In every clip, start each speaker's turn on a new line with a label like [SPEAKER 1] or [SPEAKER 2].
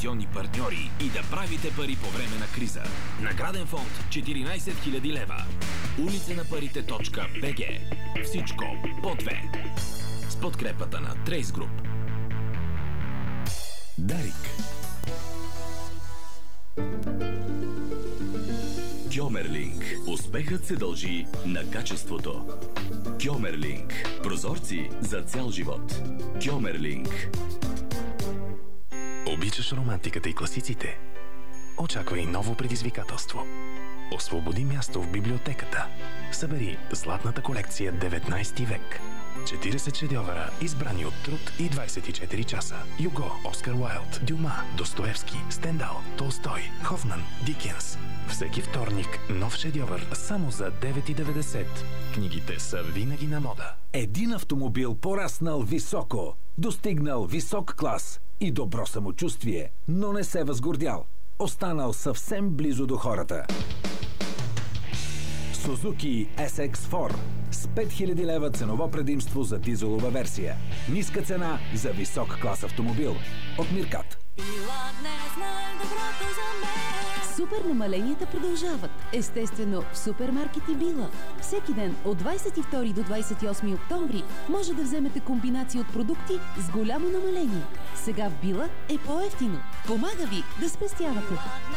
[SPEAKER 1] инвестиционни партньори и да правите пари по време на криза. Награден фонд 14 000 лева. Улица на парите.bg. Всичко по две. С подкрепата на Trace Group. Дарик. Кьомерлинг. Успехът се дължи на качеството. Кьомерлинг. Прозорци за цял живот. Кьомерлинг.
[SPEAKER 2] Обичаш романтиката и класиците? Очаквай ново предизвикателство. Освободи място в библиотеката. Събери златната колекция 19 век. 40 шедьовъра, избрани от труд и 24 часа. Юго, Оскар Уайлд, Дюма, Достоевски, Стендал, Толстой, Хофман, Дикенс. Всеки вторник нов шедьовър само за 9,90. Книгите са винаги на мода.
[SPEAKER 3] Един автомобил пораснал високо, достигнал висок клас и добро самочувствие, но не се възгордял. Останал съвсем близо до хората. Suzuki SX4 с 5000 лева ценово предимство за дизелова версия. Ниска цена за висок клас автомобил. От Миркат.
[SPEAKER 4] Супер намаленията продължават. Естествено в супермаркети Била. Всеки ден от 22 до 28 октомври може да вземете комбинация от продукти с голямо намаление. Сега в Била е по-евтино. Помага ви да спестявате.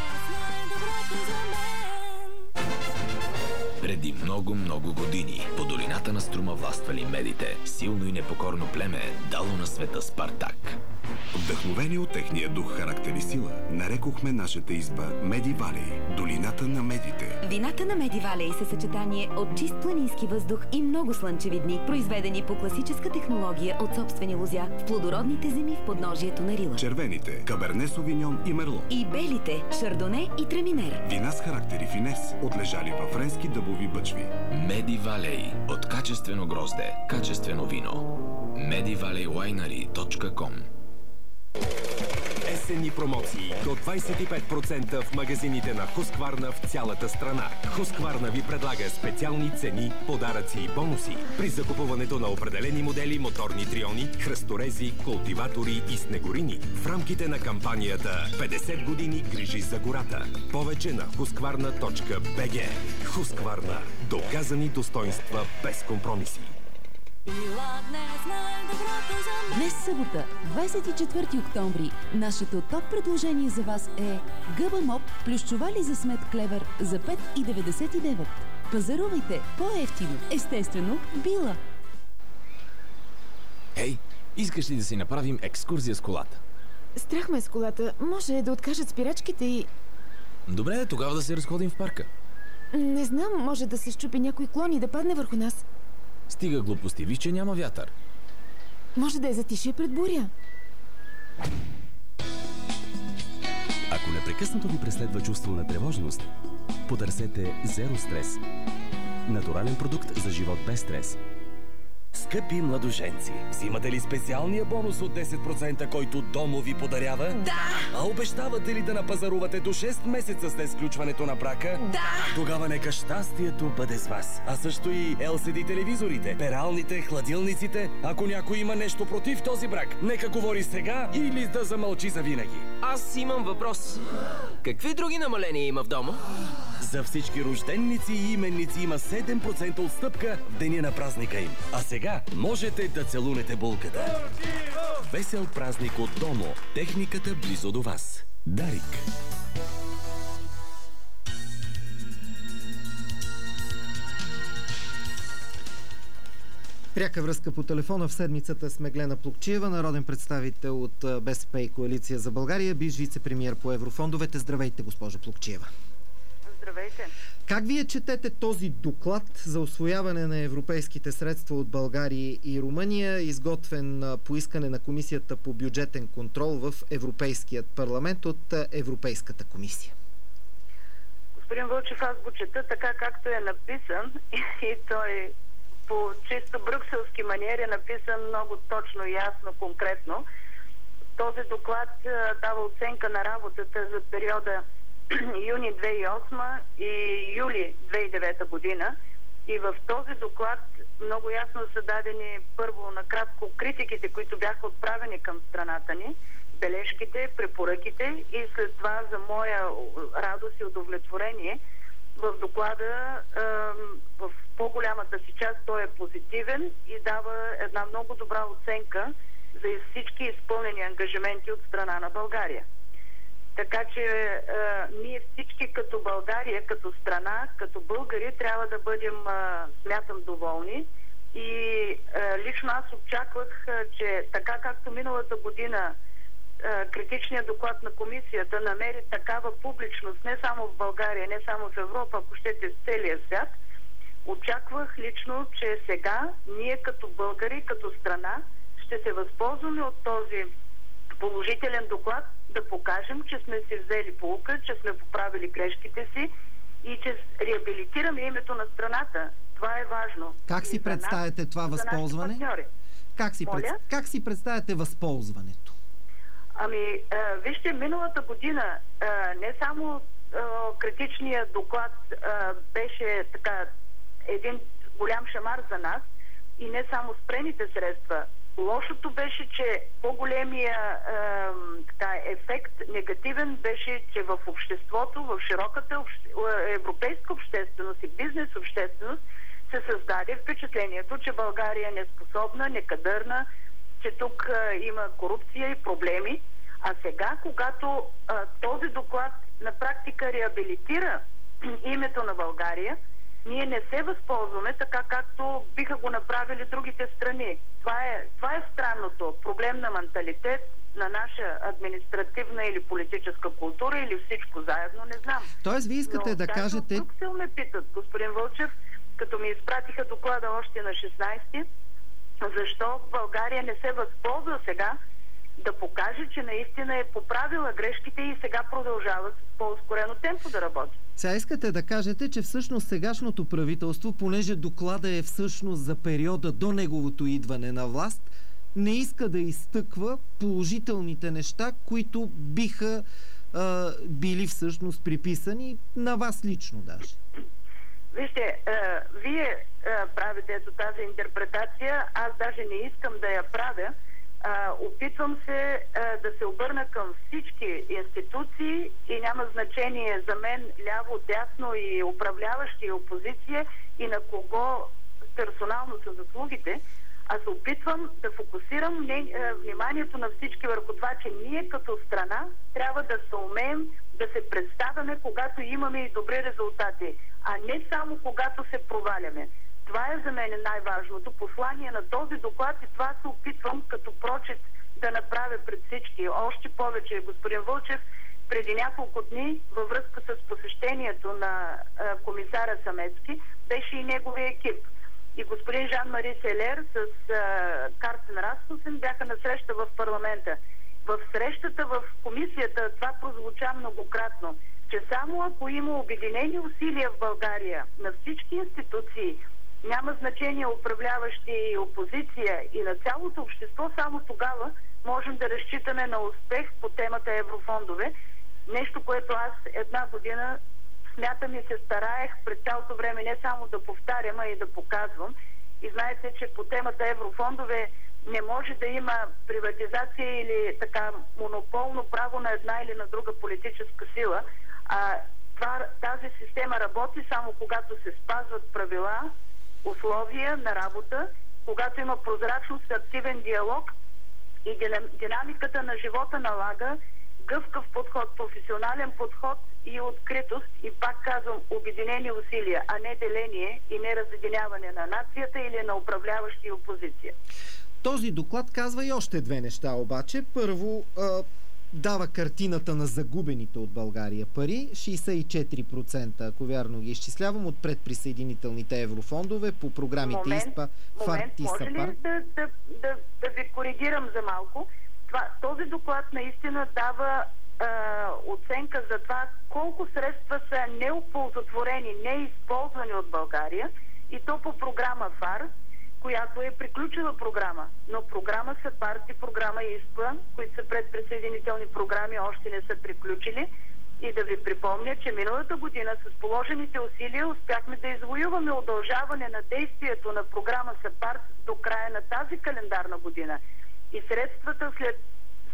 [SPEAKER 1] Преди много години по долината на Струма властвали медите. Силно и непокорно племе дало на света Спартак.
[SPEAKER 5] Вдъхновени от техния дух, характер и сила, нарекохме нашата изба Меди Валей, долината на медите.
[SPEAKER 6] Вината на Меди Валей са съчетание от чист планински въздух и много слънчеви дни, произведени по класическа технология от собствени лозя в плодородните земи в подножието на Рила.
[SPEAKER 5] Червените – Каберне Совиньон и Мерло.
[SPEAKER 6] И белите – Шардоне и Треминер.
[SPEAKER 5] Вина с характер и финес, отлежали във френски дъбови бъчви.
[SPEAKER 1] Меди Валей. От качествено грозде, качествено вино. medivalleywinery.com.
[SPEAKER 7] Есенни промоции до 25% в магазините на Хускварна в цялата страна. Хускварна ви предлага специални цени, подаръци и бонуси при закупуването на определени модели моторни триони, хръсторези, култиватори и снегорини в рамките на кампанията 50 години грижи за гората. Повече на huskvarna.bg. Хускварна. Доказани достоинства без компромиси.
[SPEAKER 4] Днес събота, 24 октомври, нашето топ предложение за вас е Гъба Моп плюс чували за смет клевер за 5,99. Пазарувайте по-евтино, естествено, Била.
[SPEAKER 1] Ей, искаш ли да си направим екскурзия с колата?
[SPEAKER 8] Страх ме с колата. Може да откажат спирачките и...
[SPEAKER 1] Добре, тогава да се разходим в парка.
[SPEAKER 8] Не знам, може да се счупи някой клон и да падне върху нас.
[SPEAKER 1] Стига глупости, виж, че няма вятър.
[SPEAKER 8] Може да е затишие пред буря.
[SPEAKER 9] Ако непрекъснато ви преследва чувство на тревожност, потърсете Zero Stress. Натурален продукт за живот без стрес.
[SPEAKER 10] Скъпи младоженци, взимате ли специалния бонус от 10%, който Домо ви подарява?
[SPEAKER 11] Да!
[SPEAKER 10] А обещавате ли да напазарувате до 6 месеца след сключването на брака?
[SPEAKER 11] Да!
[SPEAKER 10] Тогава нека щастието бъде с вас. А също и LCD телевизорите, пералните, хладилниците. Ако някой има нещо против този брак, нека говори сега или да замълчи завинаги.
[SPEAKER 12] Аз имам въпрос. Какви други намаления има в Домо?
[SPEAKER 10] За всички рожденници и именници има 7% отстъпка в деня на празника им. А сега можете да целунете булката. Весел празник от Домо. Техниката близо до вас. Дарик.
[SPEAKER 13] Пряка връзка по телефона в седмицата с Меглена Плугчиева, народен представител от БСП и Коалиция за България, бивш вице-премиер по еврофондовете. Здравейте, госпожо Плугчиева.
[SPEAKER 14] Здравейте.
[SPEAKER 13] Как вие четете този доклад за усвояване на европейските средства от България и Румъния, изготвен по искане на Комисията по бюджетен контрол в Европейският парламент от Европейската комисия?
[SPEAKER 14] Господин Вълчев, аз го чета така, както е написан и той по чисто брюкселски маниер е написан много точно, ясно, конкретно. Този доклад дава оценка на работата за периода юни 2008 и юли 2009 година. И в този доклад много ясно са дадени първо накратко критиките, които бяха отправени към страната ни бележките, препоръките и след това за моя радост и удовлетворение в доклада в по-голямата си част той е позитивен и дава една много добра оценка за всички изпълнени ангажименти от страна на България. Така че ние всички като България, като страна, като българи трябва да бъдем, смятам, доволни. И лично аз очаквах, че така както миналата година критичният доклад на комисията намери такава публичност не само в България, не само в Европа, ако щете в целия свят, очаквах лично, че сега ние като българи, като страна ще се възползваме от този положителен доклад да покажем, че сме си взели поука, че сме поправили грешките си и че реабилитираме името на страната. Това е важно.
[SPEAKER 13] Как си представяте това възползване? Как си представяте възползването?
[SPEAKER 14] Ами, вижте, миналата година не само критичният доклад беше така един голям шамар за нас и не само спрените средства. Лошото беше, че по-големия ефект негативен беше, че в обществото, в широката европейска общественост и бизнес общественост се създаде впечатлението, че България е неспособна, некадърна, че тук има корупция и проблеми. А сега, когато този доклад на практика реабилитира името на България, ние не се възползваме така, както биха го направили другите страни. Това е странното. Проблем на менталитет, на наша административна или политическа култура или всичко заедно, не знам.
[SPEAKER 13] Тоест, вие искате да кажете...
[SPEAKER 14] Тук се ме питат, господин Вълчев, като ми изпратиха доклада още на 16-ти, защо България не се възползва сега да покаже, че наистина е поправила грешките и сега продължава с по-ускорено темпо да работи.
[SPEAKER 13] Сега искате да кажете, че всъщност сегашното правителство, понеже доклада е всъщност за периода до неговото идване на власт, не иска да изтъква положителните неща, които биха били всъщност приписани на вас лично даже.
[SPEAKER 14] Вижте, вие правите ето тази интерпретация, аз даже не искам да я правя. Опитвам се да се обърна към всички институции и няма значение за мен ляво, дясно и управляващи и опозиция и на кого персонално са заслугите, а се опитвам да фокусирам вниманието на всички върху това, че ние като страна трябва да се умеем да се представяме, когато имаме и добри резултати, а не само когато се проваляме. Това е за мен най-важното послание на този доклад и това се опитвам като прочит да направя пред всички. Още повече, господин Вълчев, преди няколко дни във връзка с посещението на комисаря Самецки беше и неговия екип. И господин Жан-Мари Селер с Карсен Расмусен бяха на среща в парламента. В срещата в комисията това прозвуча многократно, че само ако има обединени усилия в България на всички институции, няма значение управляващи и опозиция и на цялото общество, само тогава можем да разчитаме на успех по темата еврофондове. Нещо, което аз една година смятам и се стараех през цялото време не само да повтарям, а и да показвам. И знаете, че по темата еврофондове не може да има приватизация или така монополно право на една или на друга политическа сила. Тази система работи само когато се спазват правила, условия на работа, когато има прозрачност, активен диалог и динамиката на живота налага гъвкав подход, професионален подход и откритост и пак казвам обединени усилия, а не деление и не разединяване на нацията или на управляващи и опозиция.
[SPEAKER 13] Този доклад казва и още две неща обаче. Първо, дава картината на загубените от България пари. 64%, ако вярно ги изчислявам, от предприсъединителните еврофондове по програмите ИСПА, ФАРТ и САПАР.
[SPEAKER 14] Може ли да ви коригирам за малко? Този доклад наистина дава оценка за това колко средства са неоползотворени, неизползвани от България и то по програма ФАР, която е приключила програма. Но програма САПАРТ и програма ИСПА, които са предприсъединителни програми, още не са приключили. И да ви припомня, че миналата година с положените усилия успяхме да извоюваме удължаване на действието на програма САПАРТ до края на тази календарна година. И средствата след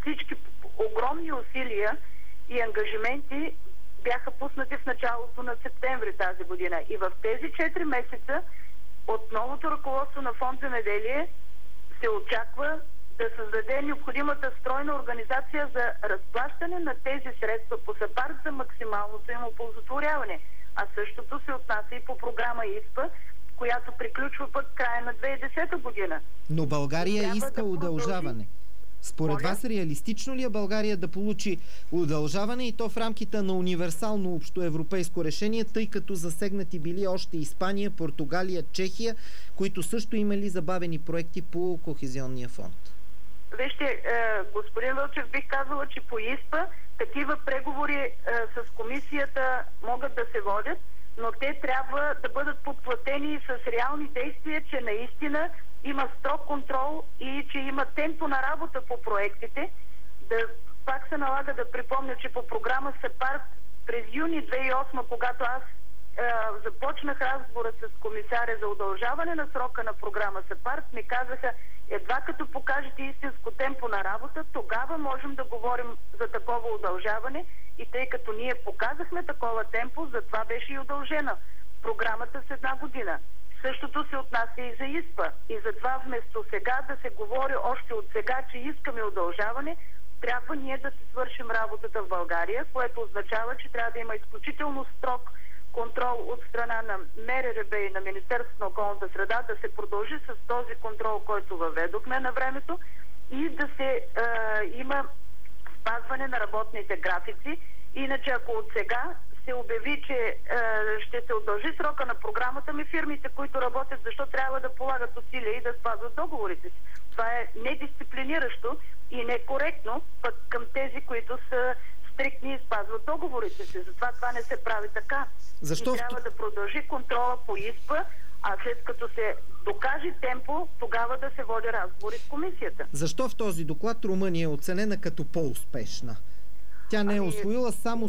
[SPEAKER 14] всички огромни усилия и ангажименти бяха пуснати в началото на септември тази година. И в тези 4 месеца от новото ръководство на Фонд Земеделие се очаква да създаде необходимата стройна организация за разплащане на тези средства по САПАРД за максималното им оползотворяване. А същото се отнася и по програма ИСПА, която приключва пък края на 2010 година.
[SPEAKER 13] Но България иска удължаване. Според вас реалистично ли е България да получи удължаване и то в рамките на универсално общоевропейско решение, тъй като засегнати били още Испания, Португалия, Чехия, които също имали забавени проекти по Кохезионния фонд?
[SPEAKER 14] Вижте, господин Вълчев, бих казала, че по ИСПА такива преговори с комисията могат да се водят, но те трябва да бъдат подплатени с реални действия, че наистина има строг контрол и че има темпо на работа по проектите. Пак се налага да припомня, че по програма САПАРД през юни 2008, когато аз започнах разговора с комисаря за удължаване на срока на програма САПАРД, ми казаха, едва като покажете истинско темпо на работа, тогава можем да говорим за такова удължаване. И тъй като ние показахме такова темпо, затова беше и удължена програмата с 1 година. Същото се отнася и за ИСПА. И затова вместо сега да се говори още от сега, че искаме удължаване, трябва ние да се свършим работата в България, което означава, че трябва да има изключително строг контрол от страна на МРРБ и на Министерството на околната среда, да се продължи с този контрол, който въведохме на времето, и да се има спазване на работните графици. Иначе ако от сега се обяви, че ще се удължи срока на програмата, ми фирмите, които работят, защо трябва да полагат усилия и да спазват договорите си? Това е недисциплиниращо и некоректно пък към тези, които са стриктни и спазват договорите си. Затова това не се прави така.
[SPEAKER 13] Защо?
[SPEAKER 14] И трябва да продължи контрола по ИСПА, а след като се докаже темпо, тогава да се води разговори с комисията.
[SPEAKER 13] Защо в този доклад Румъния е оценена като по-успешна? Тя не е усвоила само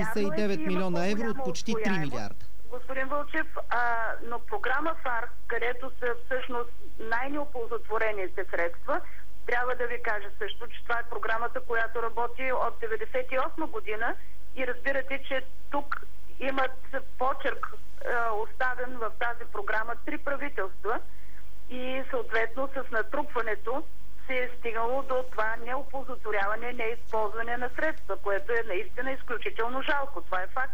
[SPEAKER 13] 169 милиона евро от почти 3 милиарда.
[SPEAKER 14] Господин Вълчев, но програма ФАР, където са всъщност най-неоползотворените средства, трябва да ви кажа също, че това е програмата, която работи от 1998 година и разбирате, че тук имат почерк оставен в тази програма 3 правителства и съответно с натрупването се е стигнало до това неоползотворяване, неизползване на средства, което е наистина изключително жалко. Това е факт.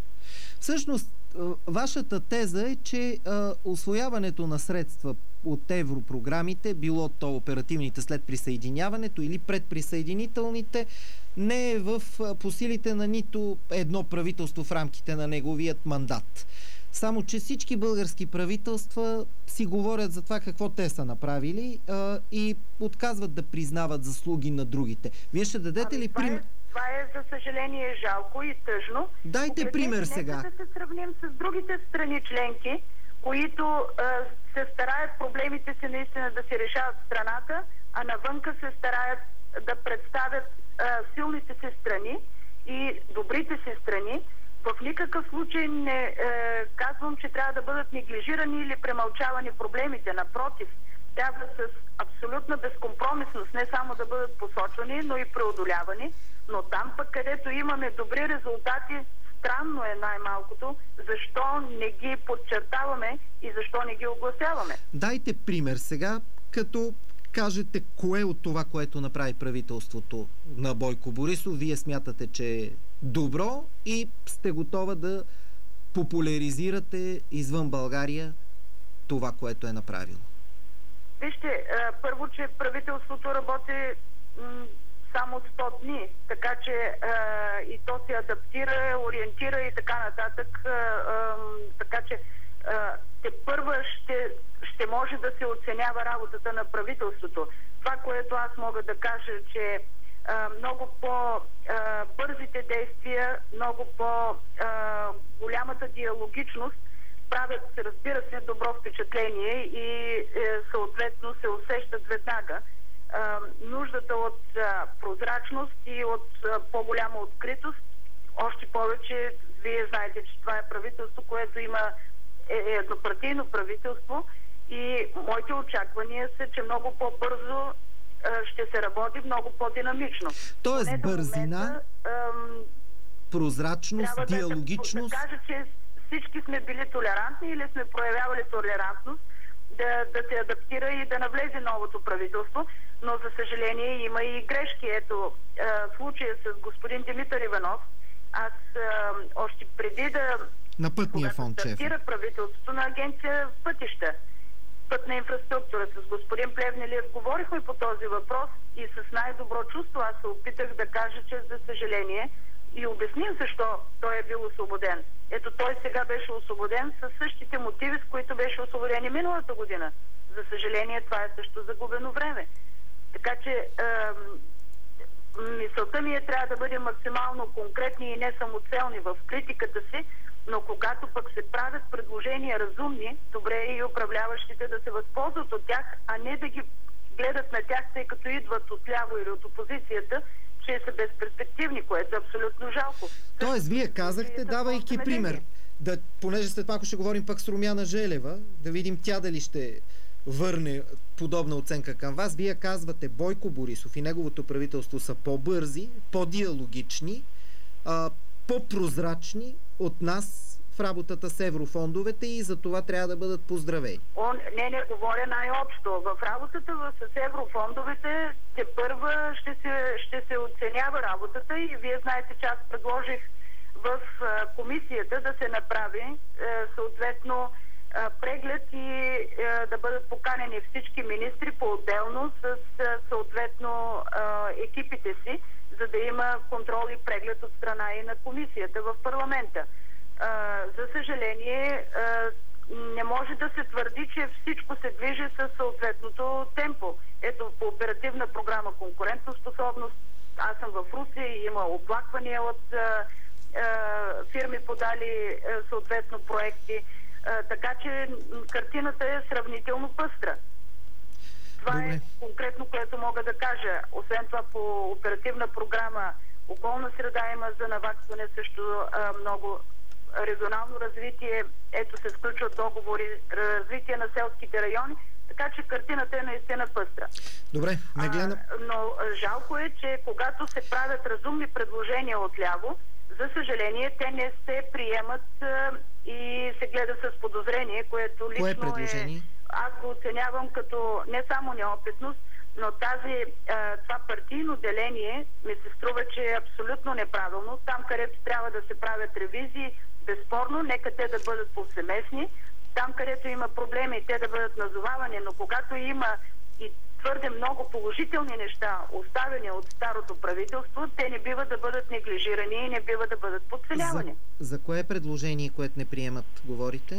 [SPEAKER 13] Всъщност, вашата теза е, че усвояването на средства от европрограмите, било то оперативните след присъединяването или предприсъединителните, не е по силите на нито едно правителство в рамките на неговият мандат. Само че всички български правителства си говорят за това какво те са направили и отказват да признават заслуги на другите. Вие ще дадете ли пример?
[SPEAKER 14] Това е, за съжаление, жалко и тъжно.
[SPEAKER 13] Дайте пример сега.
[SPEAKER 14] Нека да се сравним с другите страни членки, които се стараят проблемите си наистина да се решават в страната, а навънка се стараят да представят силните си страни и добрите си страни. В никакъв случай не казвам, че трябва да бъдат неглижирани или премълчавани проблемите. Напротив, трябва с абсолютна безкомпромисност не само да бъдат посочвани, но и преодолявани. Но там пък, където имаме добри резултати, странно е най-малкото, защо не ги подчертаваме и защо не ги огласяваме.
[SPEAKER 13] Дайте пример сега, като кажете кое от това, което направи правителството на Бойко Борисов, вие смятате, че е добро и сте готова да популяризирате извън България това, което е направило.
[SPEAKER 14] Вижте, първо, че правителството работи само 100 дни, така че и то се адаптира, ориентира и така нататък, така че тепърва ще може да се оценява работата на правителството. Това, което аз мога да кажа, че много по-бързите действия, много по-голямата диалогичност правят, разбира се, добро впечатление и съответно се усещат веднага. Нуждата от прозрачност и от по-голяма откритост, още повече вие знаете, че това е правителство, което има еднопартийно правителство и моите очаквания са, че много по-бързо ще се работи много по-динамично.
[SPEAKER 13] Тоест бързина, прозрачност, диалогичност.
[SPEAKER 14] Да кажа, че всички сме били толерантни или сме проявявали толерантност да се адаптира и да навлезе новото правителство, но за съжаление има и грешки. Ето, случая с господин Димитър Иванов, аз още преди
[SPEAKER 13] на пътния фонд,
[SPEAKER 14] стартира правителството на агенция пътища, пътна инфраструктура, с господин Плевнелиев говорихме по този въпрос и с най-добро чувство аз се опитах да кажа, че за съжаление и обясним защо той е бил освободен. Ето, той сега беше освободен със същите мотиви, с които беше освободен и миналата година. За съжаление, това е също загубено време. Така че мисълта ми трябва да бъдем максимално конкретни и не самоцелни в критиката си, но когато пък се правят предложения разумни, добре е и управляващите да се възползват от тях, а не да ги гледат на тях, тъй като идват от ляво или от опозицията, че са безперспективни, което е абсолютно жалко.
[SPEAKER 13] Тоест, вие казахте, давайки пример, понеже след малко ще говорим пък с Румяна Желева, да видим тя дали ще върне подобна оценка към вас. Вие казвате, Бойко Борисов и неговото правителство са по-бързи, по-диалогични, по-прозрачни от нас в работата с еврофондовете и за това трябва да бъдат поздравени.
[SPEAKER 14] Не говоря най-общо. В работата с еврофондовете тепърва ще се оценява работата и вие знаете, че аз предложих в комисията да се направи съответно преглед и да бъдат поканени всички министри по-отделно с съответно екипите си, за да има контрол и преглед от страна и на комисията в парламента. За съжаление, не може да се твърди, че всичко се движи със съответното темпо. Ето, по оперативна програма конкурентоспособност, аз съм в Русия и има оплаквания от фирми подали съответно проекти, така че картината е сравнително пъстра. Това е конкретно, което мога да кажа. Освен това, по оперативна програма околна среда има за наваксване също много регионално развитие. Ето се сключват договори, развитие на селските райони, така че картината е наистина пъстра.
[SPEAKER 13] Добре,
[SPEAKER 14] но жалко е, че когато се правят разумни предложения отляво, за съжаление, те не се приемат и се гледа с подозрение, което лично аз го оценявам като не само неопитност, но това партийно деление ми се струва, че е абсолютно неправилно. Там, където трябва да се правят ревизии, безспорно, нека те да бъдат повсеместни. Там, където има проблеми, те да бъдат назовавани, но когато има и твърде много положителни неща, оставени от старото правителство, те не бива да бъдат неглижирани и не бива да бъдат подценявани.
[SPEAKER 13] За кое предложение, което не приемат, говорите?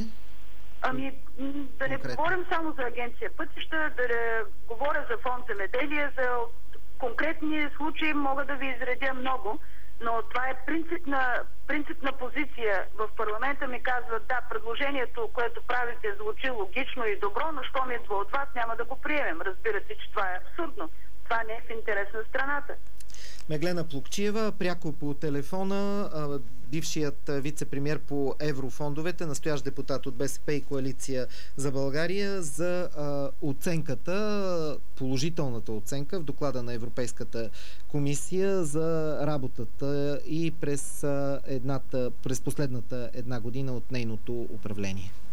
[SPEAKER 14] Да не говорим само за агенция пътища, да не говоря за фонд земеделие, за конкретни случаи мога да ви изредя много, но това е принципна позиция. В парламента ми казват, да, предложението, което правите, звучи логично и добро, но щом идва от вас, няма да го приемем. Разбирате, че това е абсурдно. Това не е в интерес на страната.
[SPEAKER 13] Меглена Плукчиева, пряко по телефона, бившият вице-премиер по еврофондовете, настоящ депутат от БСП и Коалиция за България, за оценката, положителната оценка в доклада на Европейската комисия за работата и през последната една година от нейното управление.